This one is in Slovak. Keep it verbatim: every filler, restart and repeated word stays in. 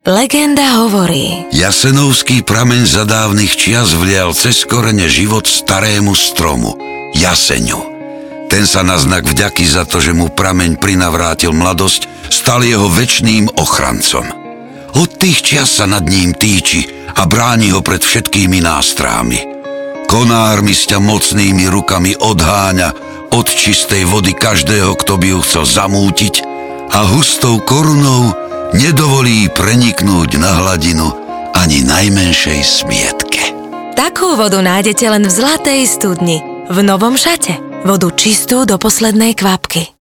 Legenda hovorí: Jasenovský prameň za dávnych čias vlial cez korene život starému stromu, jaseňu. Ten sa na znak vďaky za to, že mu prameň prinavrátil mladosť, stal jeho večným ochrancom. Od tých čias sa nad ním týči a bráni ho pred všetkými nástrámi. Konármi s ťa mocnými rukami odháňa od čistej vody každého, kto by ju chcel zamútiť, a hustou korunou nedovolí preniknúť na hladinu ani najmenšej smietke. Takú vodu nájdete len v Zlatej studni, v Novom Šate. Vodu čistú do poslednej kvapky.